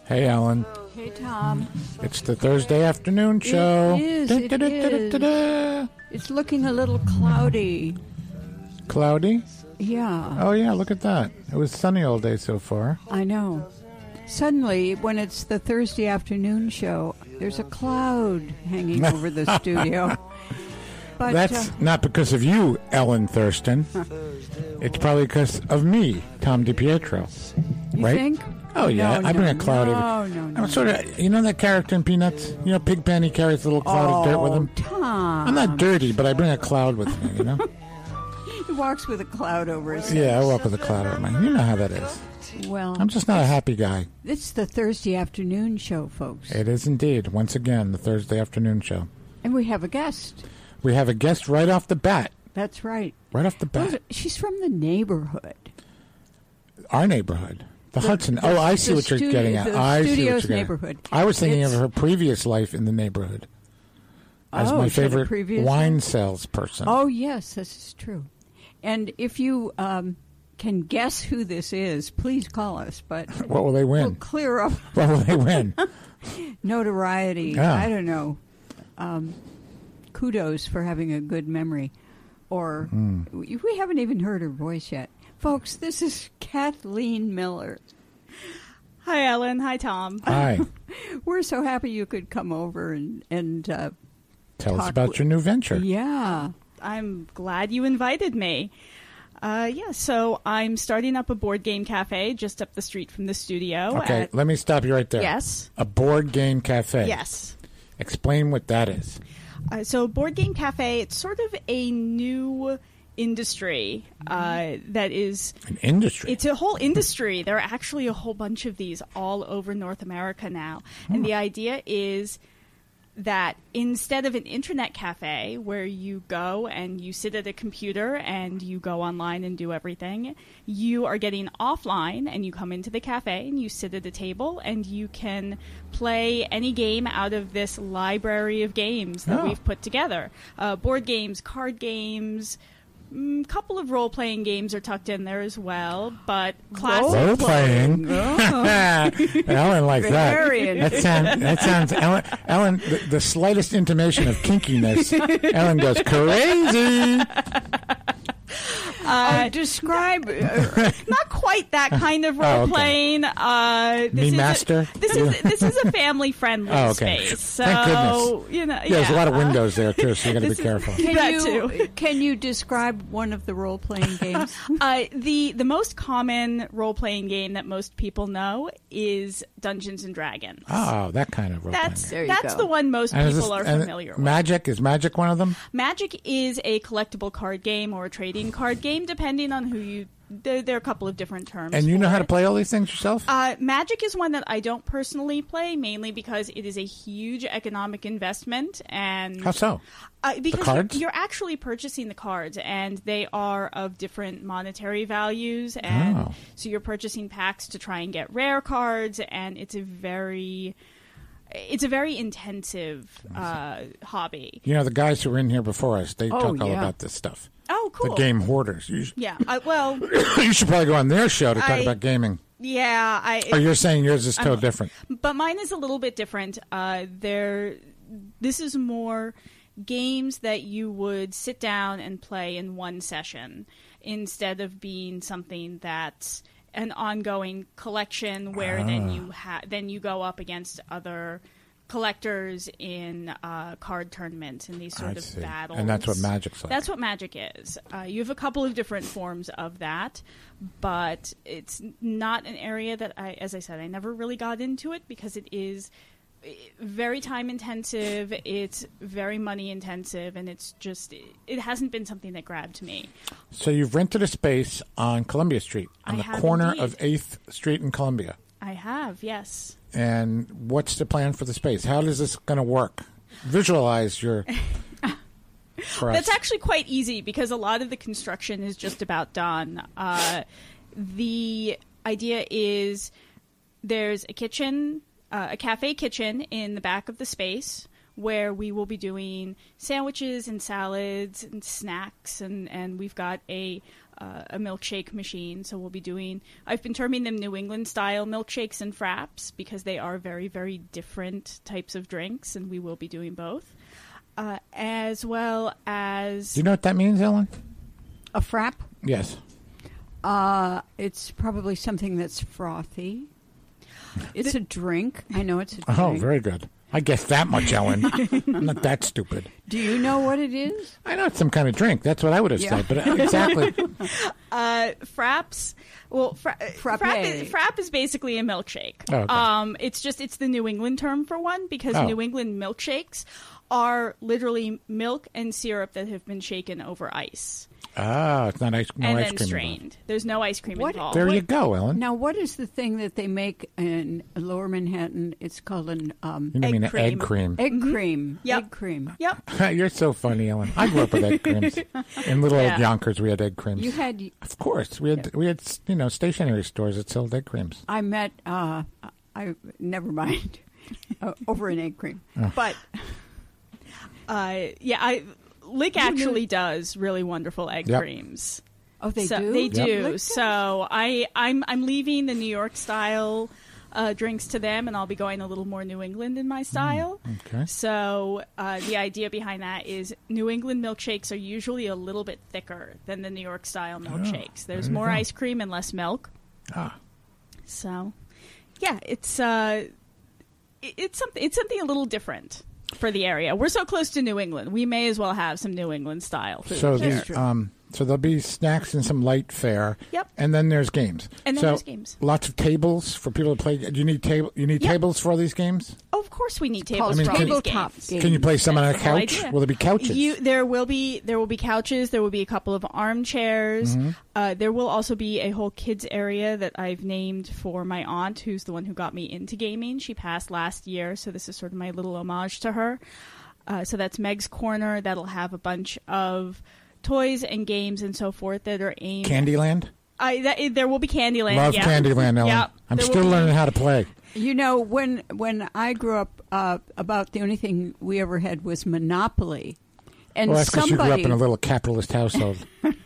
Hey, Ellen. Hey, Tom. It's the Thursday afternoon show. It is. It's looking a little cloudy. Cloudy? Yeah. Oh, yeah, look at that. It was sunny all day so far. I know. Suddenly, when it's the Thursday afternoon show, there's a cloud hanging over the studio. But, that's not because of you, Ellen Thurston. It's probably because of me, Tom DiPietro. You right? think? Oh, yeah. No, I bring a cloud no. I'm sort of, you know that character in Peanuts? You know, Pigpen, he carries a little cloud of dirt with him? Tom. I'm not dirty, but I bring a cloud with me, you know? He walks with a cloud over his head. Yeah, I walk with a cloud over my head. You know how that is. Well, I'm just not a happy guy. It's the Thursday afternoon show, folks. It is indeed. Once again, the Thursday afternoon show. And we have a guest. We have a guest right off the bat. That's right. Right off the bat. Well, she's from the neighborhood. Our neighborhood. The Hudson. Oh, I see what you're getting at. I see what you're getting neighborhood. I was thinking of her previous life in the neighborhood as my favorite wine salesperson. Oh, yes, this is true. And if you can guess who this is, please call us. But what will they win? We'll clear up. What will they win? Notoriety. Yeah. I don't know. Kudos for having a good memory. Or we haven't even heard her voice yet. Folks, this is Kathleen Miller. Hi, Ellen. Hi, Tom. Hi. We're so happy you could come over and tell us about your new venture. Yeah. I'm glad you invited me. So I'm starting up a board game cafe just up the street from the studio. Okay, let me stop you right there. Yes. A board game cafe. Yes. Explain what that is. So board game cafe, it's sort of a new industry that is... An industry? It's a whole industry. There are actually a whole bunch of these all over North America now. And the idea is that instead of an internet cafe where you go and you sit at a computer and you go online and do everything, you are getting offline and you come into the cafe and you sit at a table and you can play any game out of this library of games that we've put together. Board games, card games, couple of role-playing games are tucked in there as well, but classic role-playing. Ellen likes that. That sounds Ellen, the slightest intimation of kinkiness, Ellen goes crazy. Describe not quite that kind of role playing. Master. This is a family friendly space. So, thank goodness. You know, there's a lot of windows there too, so you got to be careful. Can you describe one of the role playing games? The most common role playing game that most people know is Dungeons and Dragons. Oh, that kind of role playing. That's the one most people are familiar with. Magic, is Magic one of them? Magic is a collectible card game or a trading card game, depending on who you... There are a couple of different terms. And you know how to play all these things yourself? Magic is one that I don't personally play, mainly because it is a huge economic investment. And how so? Because the cards? You're actually purchasing the cards, and they are of different monetary values. And so you're purchasing packs to try and get rare cards, and it's a very intensive hobby. You know, the guys who were in here before us, they talk all about this stuff. Oh, cool. The game hoarders. Yeah, you should probably go on their show to talk about gaming. Yeah. Or you're saying yours is totally different. But mine is a little bit different. This is more games that you would sit down and play in one session instead of being something that's an ongoing collection where then you go up against other collectors in card tournaments and these sort of battles. And that's what Magic's like. That's what Magic is. You have a couple of different forms of that, but it's not an area that as I said, I never really got into it because it is very time intensive, it's very money intensive, and it hasn't been something that grabbed me. So you've rented a space on Columbia Street, on the corner of 8th Street and Columbia. I have, yes. And what's the plan for the space? How is this going to work? Visualize your... That's actually quite easy because a lot of the construction is just about done. The idea is there's a kitchen, a cafe kitchen in the back of the space where we will be doing sandwiches and salads and snacks, and we've got a milkshake machine. So we'll be doing, I've been terming them New England style milkshakes and fraps because they are very, very different types of drinks, and we will be doing both. As well as... Do you know what that means, Ellen? A frap? Yes. It's probably something that's frothy. It's a drink. I know it's a drink. Oh, very good. I guess that much, Ellen. I'm not that stupid. Do you know what it is? I know it's some kind of drink. That's what I would have said. But exactly. Fraps. Well, frap is basically a milkshake. Oh, okay. It's the New England term for one because New England milkshakes are literally milk and syrup that have been shaken over ice. Ah, it's not ice cream. And then strained. There's no ice cream involved. There you go, Ellen. Now, what is the thing that they make in Lower Manhattan? It's called an egg cream. Egg cream. Yep. Egg cream. Yep. You're so funny, Ellen. I grew up with egg creams. In little old Yonkers, we had egg creams. You had, of course, we had stationery stores that sold egg creams. I met. Never mind. Over an egg cream, but Lick actually does really wonderful egg creams. Oh, they do? They do. Yep. So I'm leaving the New York style drinks to them, and I'll be going a little more New England in my style. Okay. So the idea behind that is New England milkshakes are usually a little bit thicker than the New York style milkshakes. There's more ice cream and less milk. So, yeah, it's something a little different for the area. We're so close to New England. We may as well have some New England style food. So there'll be snacks and some light fare. Yep. And then there's games. And then there's games. Lots of tables for people to play. Do you need tables for all these games? Oh, of course we need tables for all these tabletop games. Can you play some on a couch? Will there be couches? There will be couches. There will be a couple of armchairs. Mm-hmm. There will also be a whole kids area that I've named for my aunt, who's the one who got me into gaming. She passed last year, so this is sort of my little homage to her. So that's Meg's Corner. That'll have a bunch of toys and games and so forth that are aimed... Candyland? There will be Candyland. Love Candyland, Ellen. Yep. I'm still learning how to play. You know, when I grew up, about the only thing we ever had was Monopoly. And well, that's because you grew up in a little capitalist household.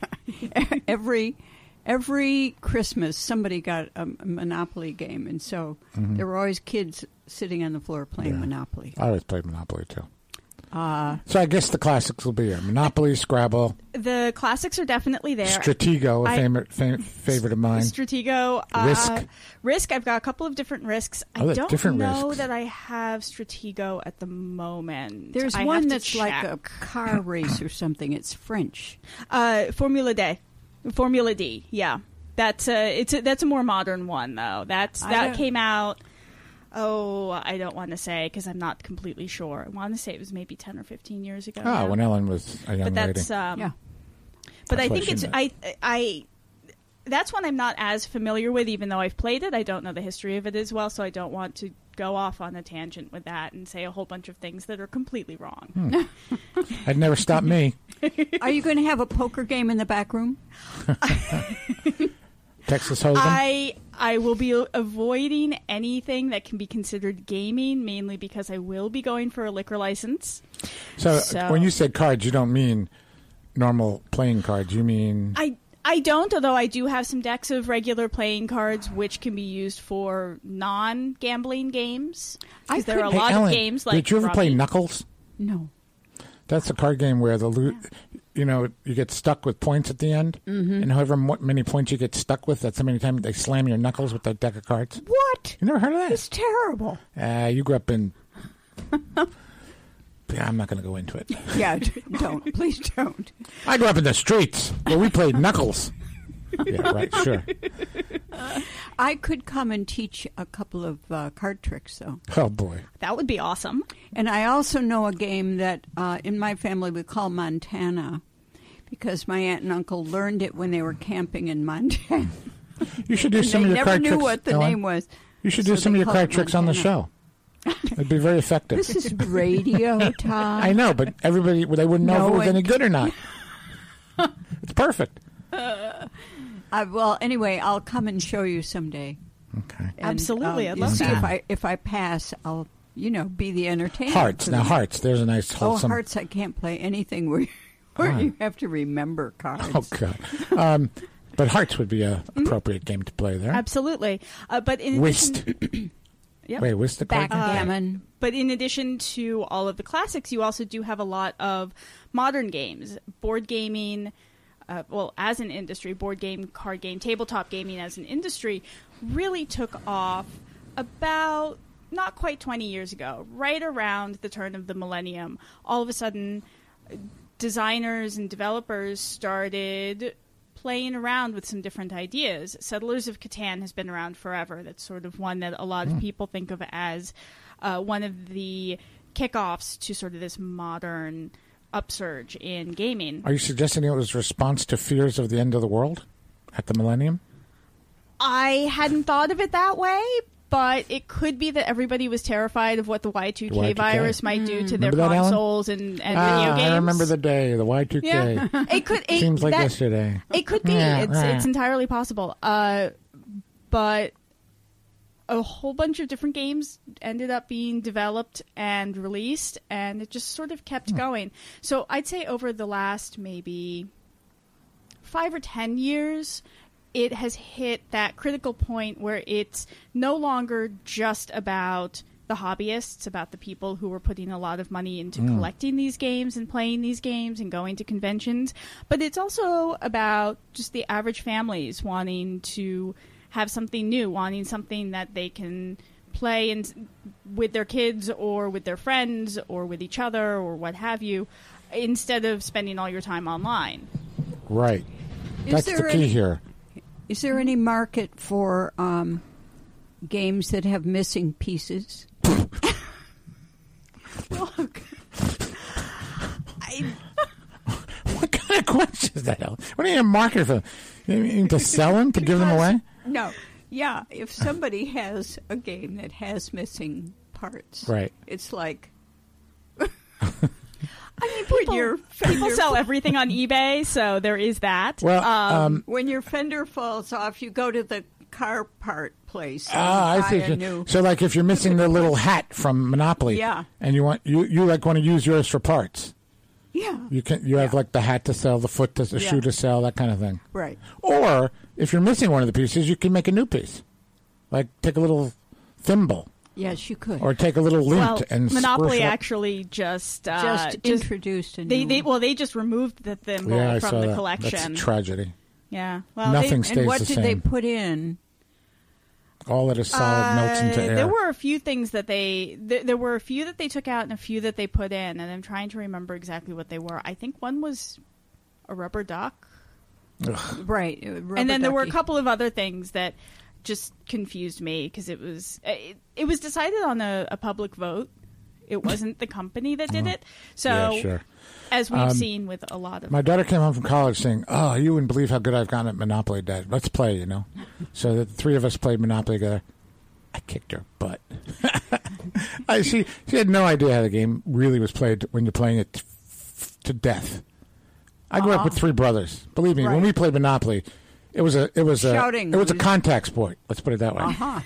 Every Christmas, somebody got a Monopoly game, and so there were always kids sitting on the floor playing Monopoly. I always played Monopoly, too. So I guess the classics will be here. Monopoly, Scrabble. The classics are definitely there. Stratego, a favorite of mine. Stratego. Risk. I've got a couple of different Risks. I don't know that I have Stratego at the moment. There's one that's like a car race or something. It's French. Formula D. Yeah. That's a more modern one though. That came out. Oh, I don't want to say because I'm not completely sure. I want to say it was maybe 10 or 15 years ago. Oh, when Ellen was a young lady. But I think that's one I'm not as familiar with, even though I've played it. I don't know the history of it as well, so I don't want to go off on a tangent with that and say a whole bunch of things that are completely wrong. That'd never stop me. Are you going to have a poker game in the back room? Texas Hold'em? I will be avoiding anything that can be considered gaming, mainly because I will be going for a liquor license. So when you said cards, you don't mean normal playing cards. You mean... I don't, although I do have some decks of regular playing cards which can be used for non-gambling games. Because there are a lot of games like... Did you ever play Knuckles? No. That's a card game where you get stuck with points at the end, and however many points you get stuck with, that's how many times they slam your knuckles with that deck of cards. What? You never heard of that? It's terrible. You grew up in... I'm not going to go into it. Yeah, don't. Please don't. I grew up in the streets where we played Knuckles. Yeah, right, sure. I could come and teach a couple of card tricks, though. Oh, boy. That would be awesome. And I also know a game that in my family we call Montana because my aunt and uncle learned it when they were camping in Montana. You should do some of your card tricks. They never knew what the name was. You should do some of your card tricks on the show. It'd be very effective. This is radio, Tom. I know, but they wouldn't know if it was any good or not. It's perfect. Well, anyway, I'll come and show you someday. Okay. And, absolutely, I'd love see that. If I pass, I'll be the entertainment. Hearts. Now, Hearts. There's a nice wholesome... Hearts, I can't play anything where you have to remember cards. Oh, God. But Hearts would be an appropriate game to play there. Absolutely. But in Whist. Yep. Wait, Whist the card game? Backgammon. But in addition to all of the classics, you also do have a lot of modern games. Board gaming, as an industry, board game, card game, tabletop gaming as an industry really took off about not quite 20 years ago, right around the turn of the millennium. All of a sudden, designers and developers started playing around with some different ideas. Settlers of Catan has been around forever. That's sort of one that a lot of people think of as one of the kickoffs to sort of this modern upsurge in gaming. Are you suggesting it was a response to fears of the end of the world at the millennium? I hadn't thought of it that way, but it could be that everybody was terrified of what the Y2K virus might do to their consoles and video games. I remember the day, the Y2K. Yeah. It could. Seems like yesterday. It could be. It's entirely possible. But a whole bunch of different games ended up being developed and released, and it just sort of kept going. So I'd say over the last maybe 5 or 10 years, it has hit that critical point where it's no longer just about the hobbyists, about the people who are putting a lot of money into collecting these games and playing these games and going to conventions, but it's also about just the average families wanting to have something new, wanting something that they can play with their kids or with their friends or with each other or what have you, instead of spending all your time online. Right. That's the key here. Is there any market for games that have missing pieces? Look, what kind of question is that? What do you need a market for? You mean to sell them, to give them away? No. Yeah, if somebody has a game that has missing parts, right? It's like... I mean, people sell everything on eBay, so there is that. Well, when your fender falls off, you go to the car part place. I see. So, like, if you're missing the little hat from Monopoly, and you want to use yours for parts, you have like the hat to sell, the foot to the shoe to sell, that kind of thing, right? Or if you're missing one of the pieces, you can make a new piece, like take a little thimble. Yes, you could. Or take a little lint and Monopoly actually just introduced a new... They just removed the thimble from the collection. That's a tragedy. Yeah. Well, nothing stays the same. And what did they put in? All that is solid melts into air. There were a few things that there were a few that they took out and a few that they put in, and I'm trying to remember exactly what they were. I think one was a rubber duck. Ugh. Right. And then there were a couple of other things that just confused me because it was decided on a public vote. It wasn't the company that did it. So, as we've seen with a lot of... My daughter came home from college saying, "Oh, you wouldn't believe how good I've gotten at Monopoly, Dad. Let's play, So the three of us played Monopoly together. I kicked her butt. She had no idea how the game really was played when you're playing it to death. I grew up with three brothers. Believe me, when we played Monopoly... It was a contact sport. Let's put it that way.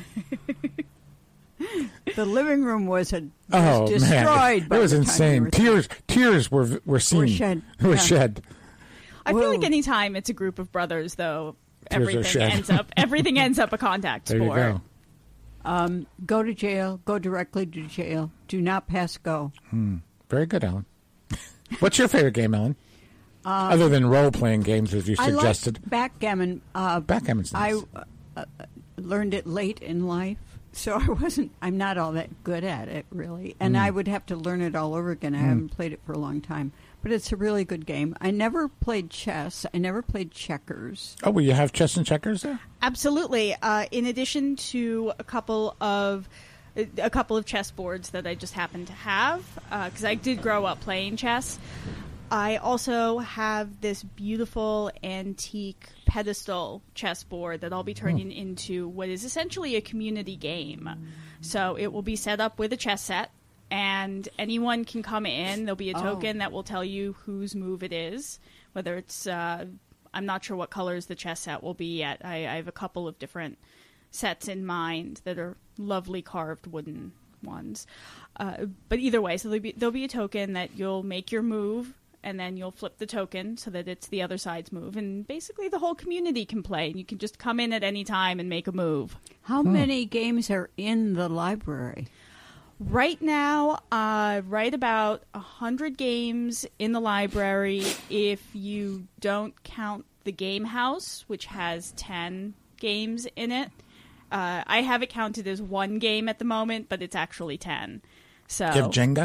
The living room was destroyed. Man. It was insane. Tears were seen. Were shed. I feel like any time it's a group of brothers, though, everything ends up a contact sport. There you go. Go to jail. Go directly to jail. Do not pass go. Very good, Ellen. What's your favorite game, Ellen? Other than role-playing games, as you suggested. I like backgammon. Backgammon's nice. I learned it late in life, so I'm not all that good at it, really. And I would have to learn it all over again. I haven't played it for a long time. But it's a really good game. I never played chess. I never played checkers. Oh, well, you have chess and checkers there? Absolutely. In addition to a couple of chess boards that I just happen to have, because I did grow up playing chess, I also have this beautiful antique pedestal chessboard that I'll be turning into what is essentially a community game. So it will be set up with a chess set, and anyone can come in. There'll be a token that will tell you whose move it is, whether it's... I'm not sure what colors the chess set will be yet. I have a couple of different sets in mind that are lovely carved wooden ones. But either way, so there'll be a token that you'll make your move, and then you'll flip the token so that it's the other side's move. And basically the whole community can play, and you can just come in at any time and make a move. How many games are in the library? Right now, right about 100 games in the library if you don't count the Game House, which has 10 games in it. I have it counted as one game at the moment, but it's actually 10. So, Do you have Jenga?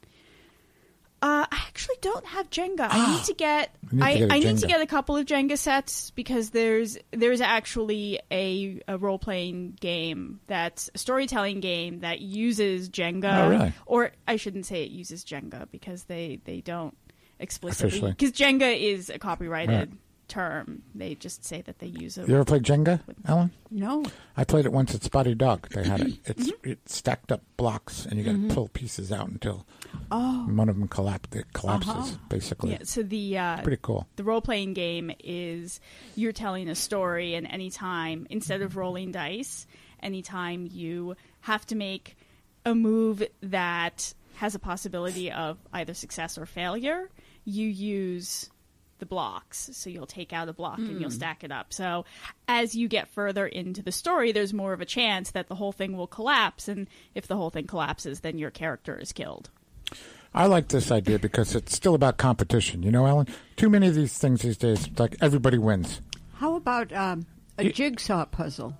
I actually don't have Jenga. I need to get. I need Jenga. to get a couple of Jenga sets because there's actually a role playing game that's a storytelling game that uses Jenga. Oh, really? Or I shouldn't say it uses Jenga because they don't explicitly, Officially. because Jenga is a copyrighted Right. term. They just say that they use it. You ever played Jenga, Ellen? No. I played it once at Spotty Dog. They had it. It's stacked up blocks, and you got to pull pieces out until one of them collapses, basically. Yeah, so the Pretty cool. The role playing game is you're telling a story, and anytime, instead of rolling dice, anytime you have to make a move that has a possibility of either success or failure, you use the blocks. So you'll take out a block and you'll stack it up. So as you get further into the story, there's more of a chance that the whole thing will collapse. And if the whole thing collapses, then your character is killed. I like this idea because it's still about competition. You know, Ellen? Too many of these things these days, like everybody wins. How about a jigsaw puzzle?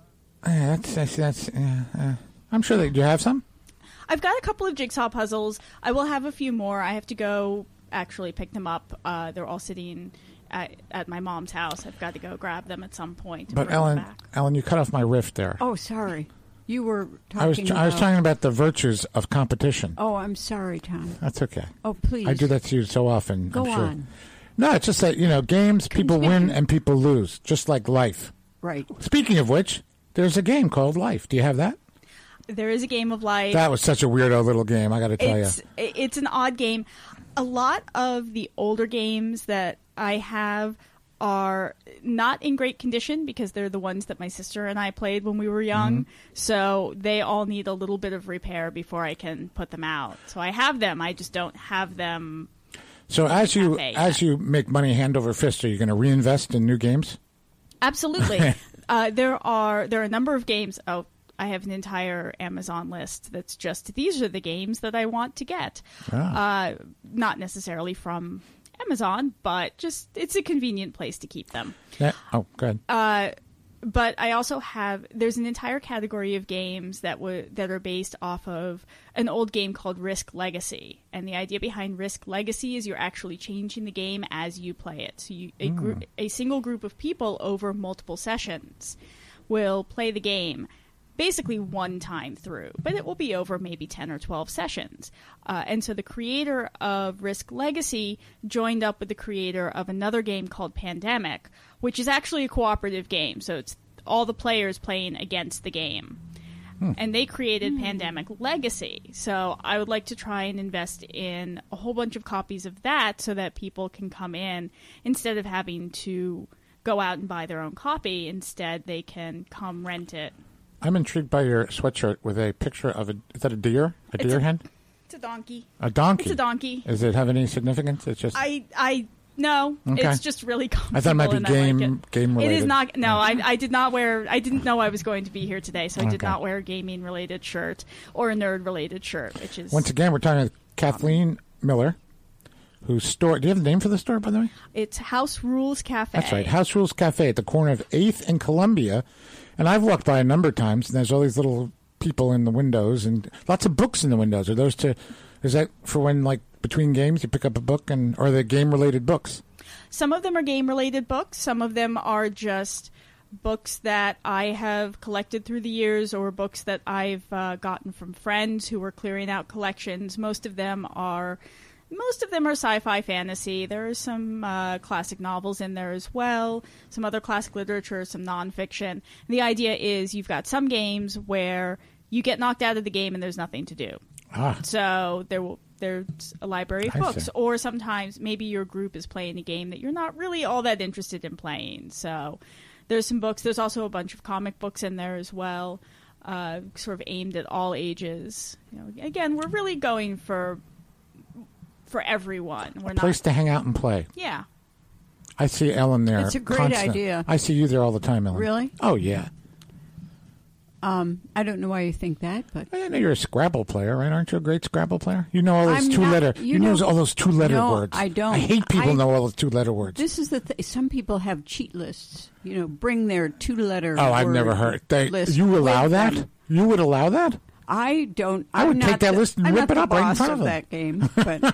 That's I'm sure that you have some. I've got a couple of jigsaw puzzles. I will have a few more. I have to go actually pick them up. They're all sitting at my mom's house. I've got to go grab them at some point. But Ellen, you cut off my riff there. Oh, sorry. You were talking I was talking about the virtues of competition. Oh, I'm sorry, Tom. That's okay. Oh, please. I do that to you so often. Go I'm sure. on. No, it's just that, games, people win and people lose, just like life. Right. Speaking of which, there's a game called Life. Do you have that? There is a game of life. That was such a weirdo little game, I got to tell you. It's an odd game. A lot of the older games that I have are not in great condition because they're the ones that my sister and I played when we were young. So they all need a little bit of repair before I can put them out. So I have them. I just don't have them. So as you make money hand over fist, are you going to reinvest in new games? Absolutely. There are a number of games. Oh, I have an entire Amazon list that's just these are the games that I want to get. Not necessarily from Amazon, but just it's a convenient place to keep them. Yeah. Oh, good. But I also there's an entire category of games that are based off of an old game called Risk Legacy. And the idea behind Risk Legacy is you're actually changing the game as you play it. So a single group of people over multiple sessions will play the game basically one time through, but it will be over maybe 10 or 12 sessions. And so the creator of Risk Legacy joined up with the creator of another game called Pandemic, which is actually a cooperative game. So it's all the players playing against the game. And they created Pandemic Legacy. So I would like to try and invest in a whole bunch of copies of that so that people can come in instead of having to go out and buy their own copy. Instead, they can come rent it. I'm intrigued by your sweatshirt with a picture of is that a deer? A deer hen? It's a donkey. A donkey? It's a donkey. Does it have any significance? It's just... No, okay. It's just really comfortable. I thought it might be game related. It is not. No, I did not wear. I didn't know I was going to be here today, so I did not wear a gaming related shirt or a nerd related shirt. Which is once again, we're talking with Kathleen Miller, whose store. Do you have the name for the store, by the way? It's House Rules Cafe. That's right, House Rules Cafe at the corner of 8th and Columbia. And I've walked by a number of times, and there's all these little people in the windows and lots of books in the windows. Is that for when, like, between games you pick up a book, or are they game-related books? Some of them are game-related books. Some of them are just books that I have collected through the years or books that I've gotten from friends who were clearing out collections. Most of them are sci-fi fantasy. There are some classic novels in there as well, some other classic literature, some nonfiction. The idea is you've got some games where you get knocked out of the game and there's nothing to do. So there's a library of books. Or sometimes maybe your group is playing a game that you're not really all that interested in playing. So there's some books. There's also a bunch of comic books in there as well. sort of aimed at all ages. Again, we're really going for everyone. We're A place to hang out and play. Yeah. I see Ellen there. It's a great constant. idea. I see you there all the time, Ellen. Really? Oh, yeah. I don't know why you think that, but I know you're a Scrabble player, right? Aren't you a great Scrabble player? You know all those I'm two-letter. not- You know all those two-letter no, words. I don't. I hate people know all those two-letter words. this is the some people have cheat lists. Bring their two-letter. Oh, I've word never heard. list You allow with that? them. You would allow that? I don't. I would I'm take not that the- list and I'm rip not it up the right in boss front of of them. that game,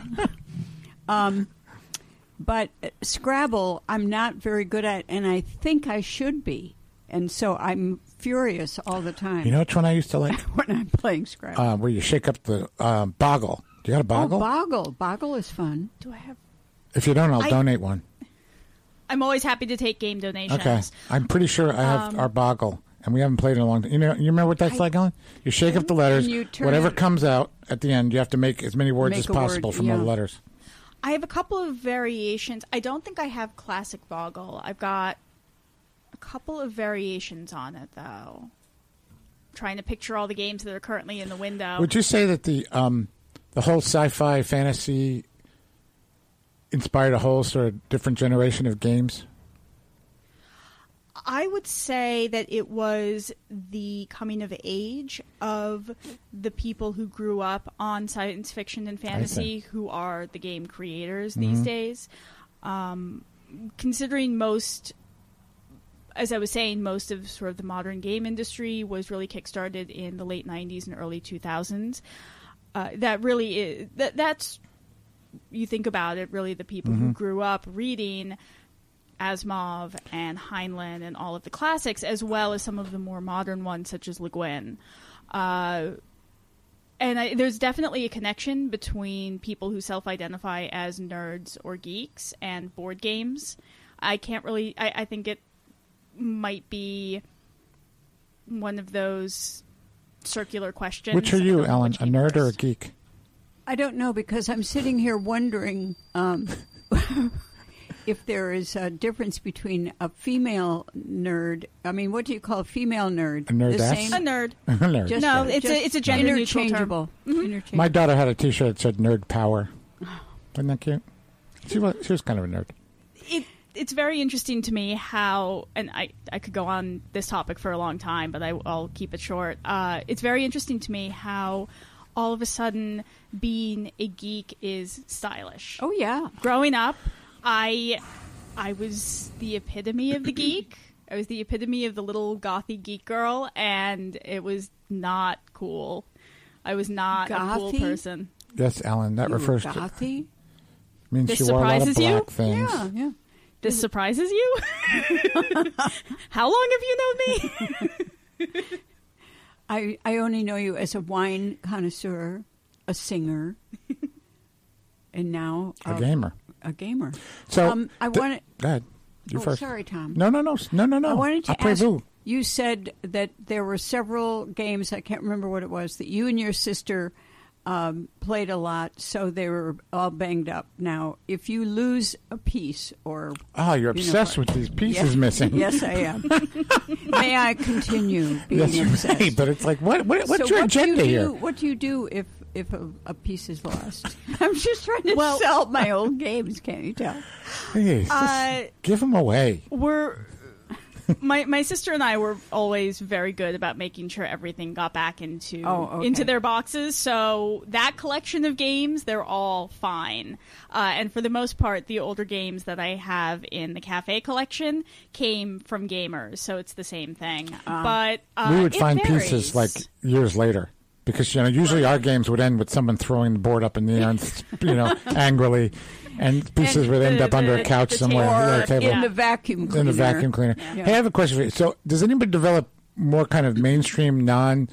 but Scrabble, I'm not very good at, and I think I should be, and so I'm furious all the time. You know which one I used to like? when I'm playing Scrabble. Where you shake up the Boggle. Do you got a Boggle? Oh, Boggle. Boggle is fun. Do I have? If you don't, I'll donate one. I'm always happy to take game donations. Okay. I'm pretty sure I have our Boggle, and we haven't played in a long time. You remember what that's like, Ellen? You shake up the letters. And you turn Whatever it- comes out at the end, you have to make as many words Make as a word, possible from all the yeah. letters. I have a couple of variations. I don't think I have classic Boggle. I've got a couple of variations on it, though. Trying to picture all the games that are currently in the window. Would you say that the whole sci-fi fantasy inspired a whole sort of different generation of games? I would say that it was the coming of age of the people who grew up on science fiction and fantasy who are the game creators these days. Considering most, as I was saying, most of sort of the modern game industry was really kickstarted in the late 90s and early 2000s. That really is, that's, you think about it, really the people who grew up reading Asimov and Heinlein and all of the classics, as well as some of the more modern ones, such as Le Guin. There's definitely a connection between people who self-identify as nerds or geeks and board games. I can't really... I think it might be one of those circular questions. Which are I you, don't know Ellen? which A came nerd or a first. geek? I don't know, because I'm sitting here wondering if there is a difference between a female nerd. I mean, what do you call a female nerd? A nerdess? The same? A nerd. A nerd. Just- No, just it's a gender neutral term. interchangeable. Interchangeable. My daughter had a T-shirt that said "Nerd Power." Wasn't that cute? She was kind of a nerd. It's very interesting to me how, and I could go on this topic for a long time, but I'll keep it short. It's very interesting to me how all of a sudden being a geek is stylish. Oh, yeah. Growing up, I was the epitome of the geek. I was the epitome of the little gothy geek girl, and it was not cool. I was not a cool Gothy? person. Yes, Ellen. That You were refers to gothy? means This she wore a lot of surprises you? black things. Yeah, yeah. This surprises you? How long have you known me? I only know you as a wine connoisseur, a singer, and now A gamer. A gamer. So I wanted. Go ahead. You first. Sorry, Tom. No. I wanted to ask. Après-vous. You said that there were several games. I can't remember what it was that you and your sister played a lot, so they were all banged up. Now, if you lose a piece or Oh, you're obsessed with these pieces missing. Yes, I am. May I continue being Yes, you obsessed? may, but it's like, what's So your what do agenda you here? do- What do you do if a piece is lost? I'm just trying to Well- sell my old games. Can't you tell? Hey, just give them away. My sister and I were always very good about making sure everything got back into okay. into their boxes. So that collection of games, they're all fine. And for the most part, the older games that I have in the cafe collection came from gamers, so it's the same thing. But We would it find varies. pieces like years later. Because, usually our games would end with someone throwing the board up in the air and, angrily. And pieces would end up under a couch the somewhere. table. Yeah, Or table. in the vacuum cleaner. In the vacuum cleaner. Yeah. Hey, I have a question for you. So, does anybody develop more kind of mainstream,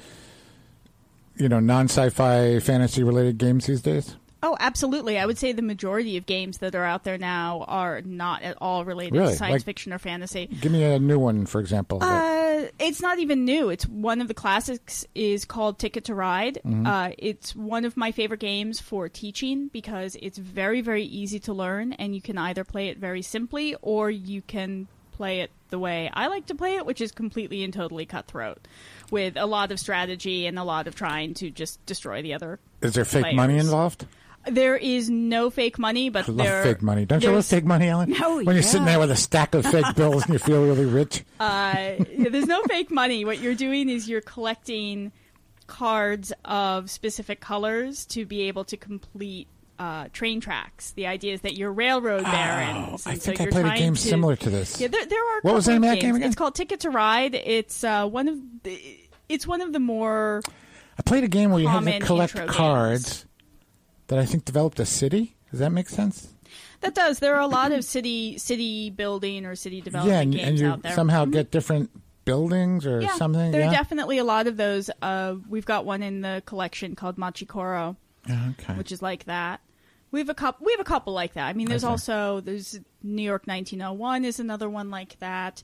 non-sci-fi, fantasy-related games these days? Oh, absolutely. I would say the majority of games that are out there now are not at all related Really? to science Like- fiction or fantasy. Give me a new one, for example. It's not even new. It's one of the classics is called Ticket to Ride. It's one of my favorite games for teaching because it's very, very easy to learn, and you can either play it very simply or you can play it the way I like to play it, which is completely and totally cutthroat, with a lot of strategy and a lot of trying to just destroy the other. Is there fake players. money involved? There is no fake money, but I love fake money. Don't you love fake money, Ellen? Oh, when you're sitting there with a stack of fake bills and you feel really rich. There's no fake money. What you're doing is you're collecting cards of specific colors to be able to complete train tracks. The idea is that you're railroad barons. I and think so I you're played a trying game to- similar to this. Yeah, there are. A What was the couple name of of that game games. again? It's called Ticket to Ride. It's one of the more. I played a game where you had to common collect intro cards games. that I think developed a city. Does that make sense? That does. There are a lot of city building or city Yeah, development and games you out there. somehow get different buildings or Yeah, something. there are Yeah. definitely a lot of those. We've got one in the collection called Machikoro, Okay. which is like that. We have a couple like that. I mean, there's Okay. also New York 1901 is another one like that.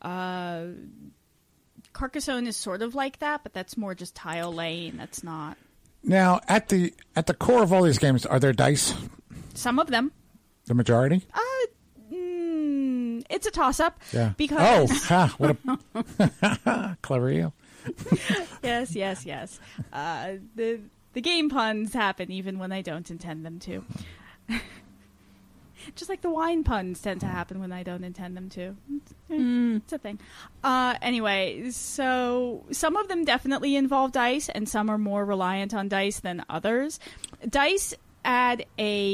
Carcassonne is sort of like that, but that's more just tile laying. That's not Now, at the core of all these games, are there dice? some of them. The majority? It's a toss up. Yeah. Because What a clever you. yes. The game puns happen even when I don't intend them to. Just like the wine puns tend to happen when I don't intend them to. It's a thing. Anyway, so some of them definitely involve dice, and some are more reliant on dice than others. Dice add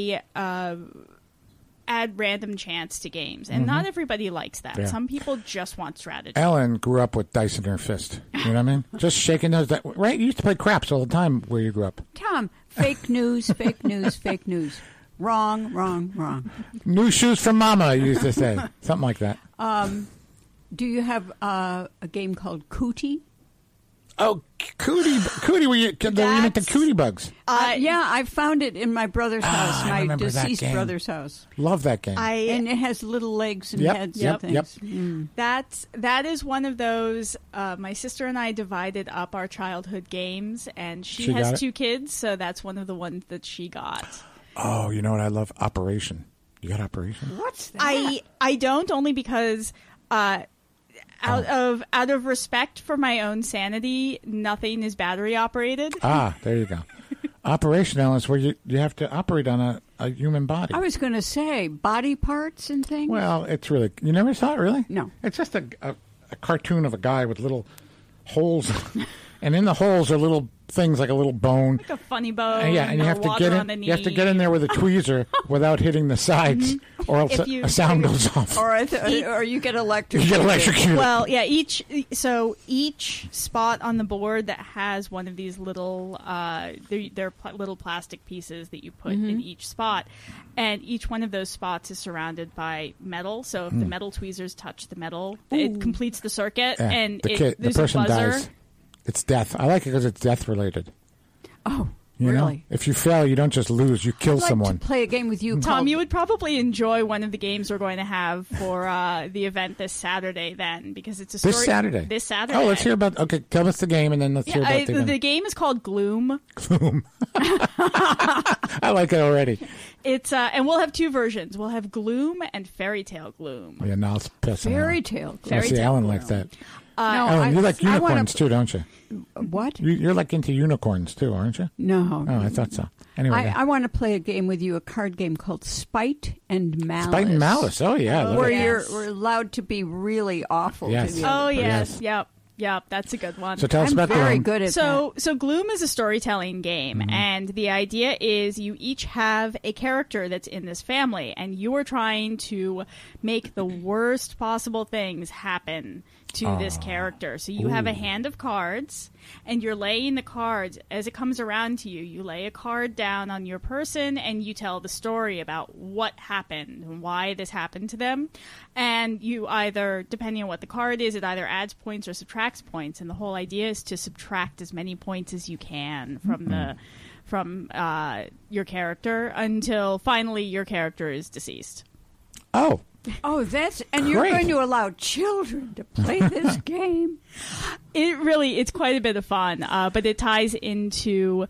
random chance to games, and not everybody likes that. Yeah. Some people just want strategy. Ellen grew up with dice in her fist. You know what I mean? Just shaking those. Right? You used to play craps all the time where you grew up. Tom, fake news, fake news, fake news. Wrong, wrong, wrong. New shoes from Mama, you used to say. Something like that. Do you have a game called Cootie? Oh, Cootie, were you into That's- Cootie bugs? Yeah, I found it in my brother's house, I my remember that deceased game. brother's house. Love that game. And it has little legs and Yep, heads yep, and things. yep. That is one of those. My sister and I divided up our childhood games, and she She got has it? 2 kids, so that's one of the ones that she got. Oh, you know what I love? Operation. You got Operation? What's that? I don't, only because out of respect for my own sanity, nothing is battery operated. There you go. Operation, Ellen, is where you have to operate on a human body. I was going to say body parts and things. Well, it's really... You never saw it, really? No. It's just a cartoon of a guy with little holes. And in the holes are little things like a little bone. Like a funny bone. Yeah, and you or have to water get on the in. knee. You have to get in there with a tweezer without hitting the sides, or else If you- a sound goes off. or you get electrocuted. You get electrocuted. Well, yeah. Each spot on the board that has one of these little, they're little plastic pieces that you put in each spot, and each one of those spots is surrounded by metal. So if the metal tweezers touch the metal, it completes the circuit, Yeah, and the there's person a buzzer. dies. It's death. I like it because it's death related. Oh, You really? know? If you fail, you don't just lose; you kill I'd like someone. to play a game with you. Tom, called- you would probably enjoy one of the games we're going to have for the event this Saturday, then, because it's a story. This Saturday. This Saturday. Oh, let's hear about. Okay, tell us the game, and then let's hear Yeah, about the the game is called Gloom. Gloom. I like it already. It's and we'll have 2 versions. We'll have Gloom and Fairy Tale Gloom. Yeah, now it's pissing. Fairy Tale. I Fairy see Tale Alan likes that. No, Ellen, you like I wanna- unicorns too, don't you? What? You're like into unicorns too, aren't you? No. Oh, I thought so. Anyway, I want to play a game with you, a card game called Spite and Malice. Spite and Malice. Oh yeah, I love Where it. Yes. we're allowed to be really awful Yes. to the Oh other yes, Yes. yep, that's a good one. So tell us I'm about very Gloom. good at So Gloom is a storytelling game, and the idea is you each have a character that's in this family, and you are trying to make the worst possible things happen to this character. So you have a hand of cards, and you're laying the cards as it comes around to you. You lay a card down on your person, and you tell the story about what happened and why this happened to them. And you either, depending on what the card is, it either adds points or subtracts points. And the whole idea is to subtract as many points as you can from your character until finally your character is deceased. Oh, Oh, and you're Great. going to allow children to play this game? It's quite a bit of fun, but it ties into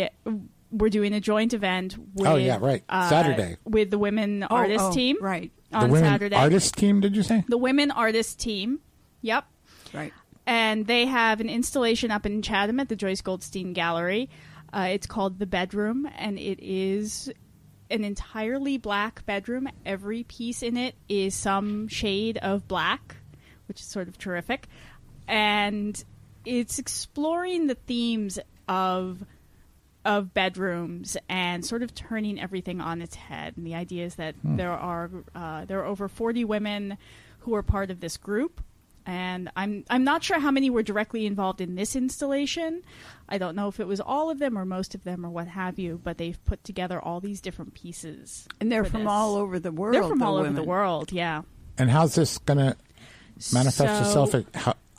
we're doing a joint event with Oh, yeah, right. Saturday. with the women artist team. Right. on women Saturday. Artist team, did you say? The women artist team. Yep. Right. And they have an installation up in Chatham at the Joyce Goldstein Gallery. It's called The Bedroom, and it is an entirely black bedroom. Every piece in it is some shade of black, which is sort of terrific. And it's exploring the themes of bedrooms and sort of turning everything on its head. And the idea is that there are over 40 women who are part of this group. And I'm not sure how many were directly involved in this installation. I don't know if it was all of them or most of them or what have you, but they've put together all these different pieces. And they're from all over the world. They're from all women. over the world, yeah. And how's this going to manifest itself at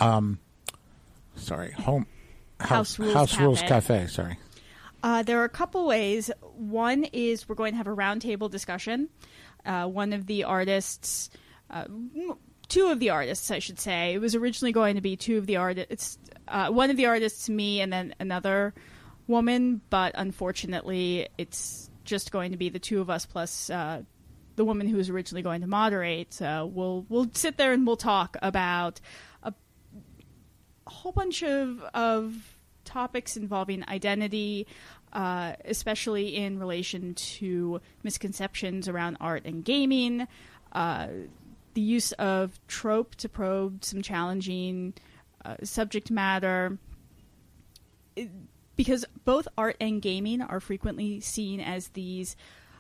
House Rules Cafe? Sorry. There are a couple ways. One is we're going to have a roundtable discussion. One of the artists... two of the artists, I should say. It was originally going to be two of the artists. One of the artists, me, and then another woman. But unfortunately, it's just going to be the two of us plus the woman who was originally going to moderate. So we'll sit there and we'll talk about a whole bunch of topics involving identity, especially in relation to misconceptions around art and gaming. The use of trope to probe some challenging subject matter. Because both art and gaming are frequently seen as these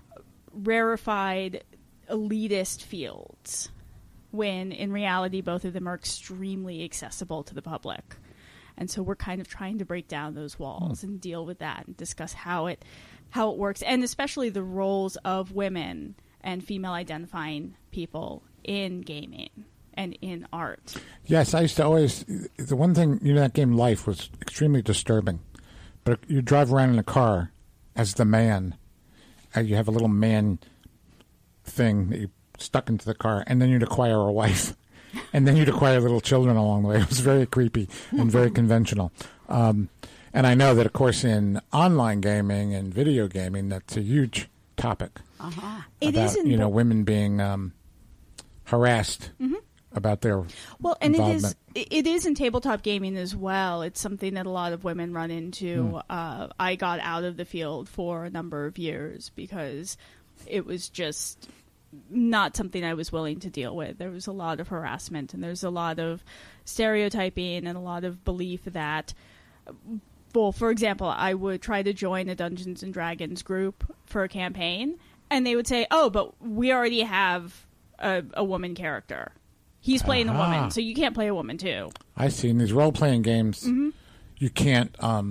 rarefied, elitist fields, when in reality both of them are extremely accessible to the public. And so we're kind of trying to break down those walls and deal with that and discuss how it works, and especially the roles of women and female identifying people in gaming and in art. Yes, I used to always... The one thing, that game Life was extremely disturbing. But you drive around in a car as the man. You have a little man thing that you stuck into the car, and then you'd acquire a wife. And then you'd acquire little children along the way. It was very creepy and very conventional. And I know that, of course, in online gaming and video gaming, that's a huge topic. Uh-huh. It about, is women being harassed about their involvement. It is in tabletop gaming as well. It's something that a lot of women run into. I got out of the field for a number of years because it was just not something I was willing to deal with. There was a lot of harassment, and there's a lot of stereotyping and a lot of belief that, well, for example, I would try to join a Dungeons and Dragons group for a campaign, and they would say, "Oh, but we already have a woman character. He's playing a woman, so you can't play a woman too." I see. In these role-playing games, you can't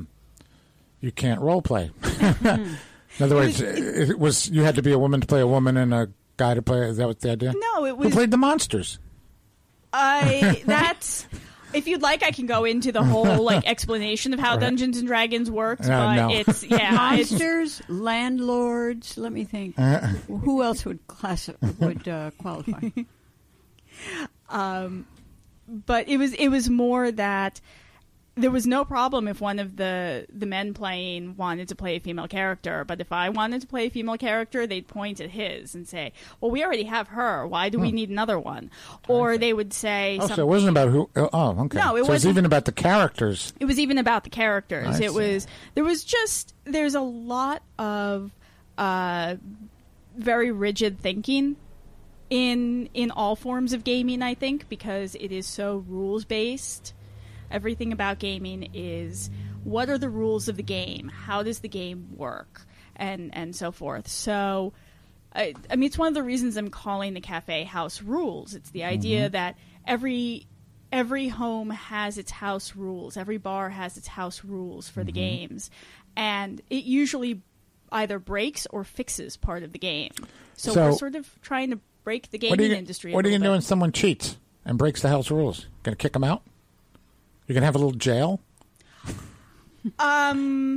role play. In other words, it was you had to be a woman to play a woman and a guy to play. Is that what the idea? No, it was. Who played the monsters? That's. If you'd like, I can go into the whole explanation of how Dungeons and Dragons works, but no. it's monsters, landlords. Let me think. Who else would qualify? But it was more that there was no problem if one of the men playing wanted to play a female character, but if I wanted to play a female character, they'd point at his and say, "Well, we already have her. Why do we need another one?" Or they would say, so it wasn't about who. Oh, okay. No, it was even about the characters. It was even about the characters. I There's a lot of very rigid thinking in all forms of gaming, I think, because it is so rules based. Everything about gaming is, what are the rules of the game? How does the game work? And so forth. So, I mean, it's one of the reasons I'm calling the cafe House Rules. It's the idea that every home has its house rules. Every bar has its house rules for the games. And it usually either breaks or fixes part of the game. So we're sort of trying to break the gaming industry. What are you going to do when someone cheats and breaks the house rules? Going to kick them out? You're going to have a little jail? I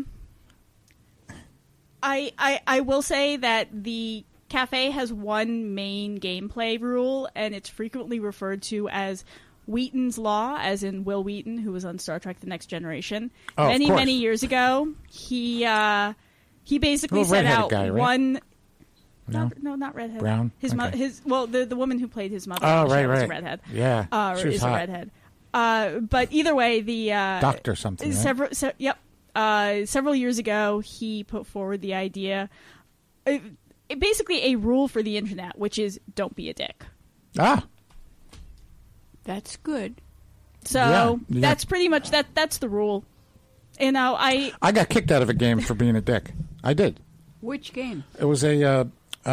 will say that the cafe has one main gameplay rule, and it's frequently referred to as Wheaton's Law, as in Will Wheaton, who was on Star Trek The Next Generation. Many years ago, he basically set out guy, right? one... No, not redhead. Brown? His Okay. the woman who played his mother. Oh, on the show right, was a right. redhead. Yeah, she was is hot. a redhead. But either way, the Doctor something. Right? Several years ago, he put forward the idea, basically a rule for the internet, which is don't be a dick. That's good. So Yeah. that's pretty much that's the rule. You know, I got kicked out of a game for being a dick. I did. Which game? It was a it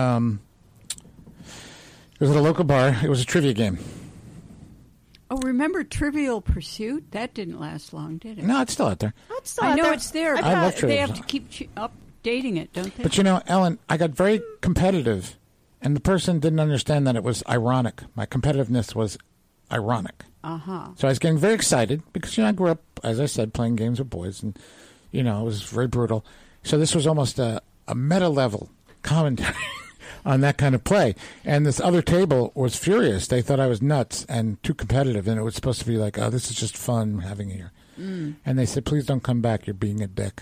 was at a local bar. It was a trivia game. Oh, remember Trivial Pursuit? That didn't last long, did it? No, it's still out there. I know it's there. I But love they Trivial have to keep updating it, don't they? But you know, Ellen, I got very competitive, and the person didn't understand that it was ironic. My competitiveness was ironic. So I was getting very excited because, you know, I grew up, as I said, playing games with boys, and, you know, it was very brutal. So this was almost a meta-level commentary on that kind of play. And this other table was furious. They thought I was nuts and too competitive, and it was supposed to be like, oh, this is just fun having it here. And they said, please don't come back. You're being a dick.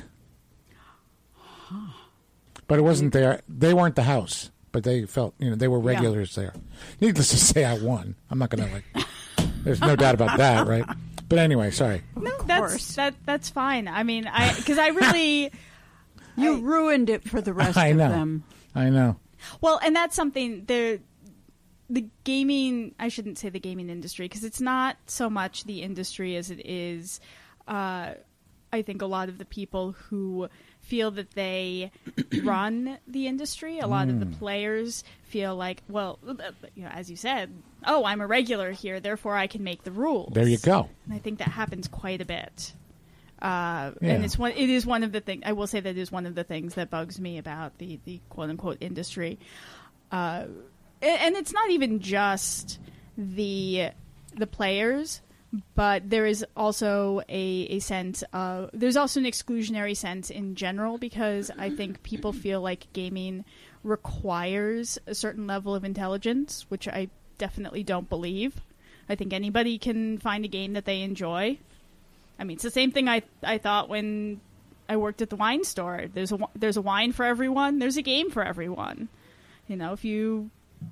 But it wasn't there. They weren't the house, but they felt, you know, they were regulars there. Needless to say, I won. I'm not going to, like... There's no doubt about that, right? But anyway, sorry. No, that's fine. I mean, because I really you ruined it for the rest I know. of them. I know. Well, and that's something the gaming. I shouldn't say the gaming industry because it's not so much the industry as it is. I think a lot of the people who feel that they run the industry. A lot of the players feel like, well, you know, as you said, oh, I'm a regular here, therefore I can make the rules. There you go. And I think that happens quite a bit. And it is one of the things, I will say that it is one of the things that bugs me about the quote unquote industry. And it's not even just the players, but there is also a sense of, there's also an exclusionary sense in general, because I think people feel like gaming requires a certain level of intelligence, which I definitely don't believe. I think anybody can find a game that they enjoy. I mean, it's the same thing I thought when I worked at the wine store. There's a wine for everyone. There's a game for everyone. You know, if you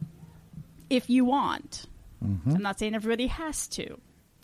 want. Mm-hmm. I'm not saying everybody has to.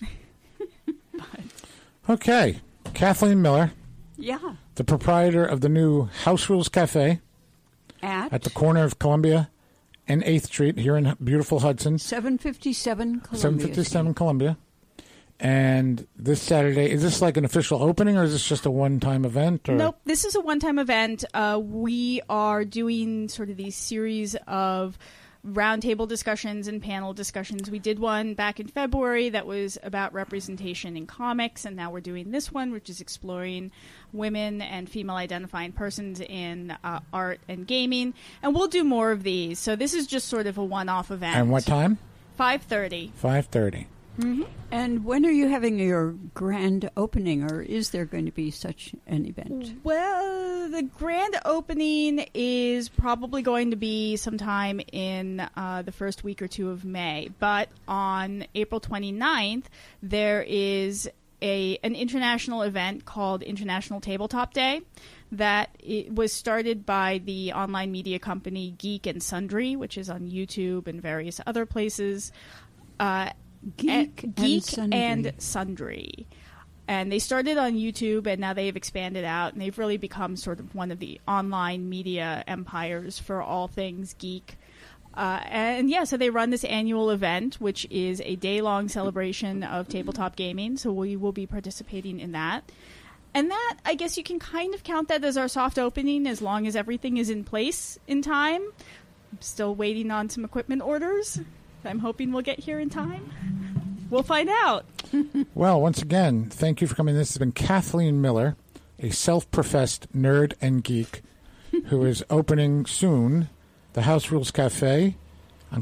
Okay. Kathleen Miller. Yeah. The proprietor of the new House Rules Cafe. At the corner of Columbia and 8th Street here in beautiful Hudson. 757 Columbia. 757 Columbia. And this Saturday, is this like an official opening, or is this just a one-time event? Or? Nope, this is a one-time event. We are doing sort of these series of roundtable discussions and panel discussions. We did one back in February that was about representation in comics, and now we're doing this one, which is exploring women and female-identifying persons in art and gaming. And we'll do more of these. So this is just sort of a one-off event. And what time? 5:30. 5:30. Mm-hmm. And when are you having your grand opening, or is there going to be such an event? Well, the grand opening is probably going to be sometime in the first week or two of May. But on April 29th, there is an international event called International Tabletop Day that it was started by the online media company Geek and Sundry, which is on YouTube and various other places. Geek and Sundry. And they started on YouTube, and now they've expanded out, and they've really become sort of one of the online media empires for all things geek. So they run this annual event, which is a day-long celebration of tabletop gaming, so we will be participating in that. And that, I guess you can kind of count that as our soft opening, as long as everything is in place in time. I'm still waiting on some equipment orders. I'm hoping we'll get here in time. We'll find out. Well, once again, thank you for coming. This has been Kathleen Miller, a self-professed nerd and geek who is opening soon the House Rules Cafe on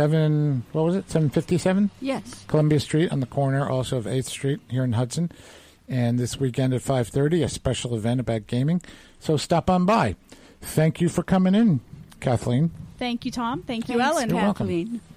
757? Yes. Columbia Street on the corner also of 8th Street here in Hudson. And this weekend at 5:30, a special event about gaming. So stop on by. Thank you for coming in, Kathleen. Thank you, Tom. Thank you, Thanks, Ellen. You're welcome. Kathleen.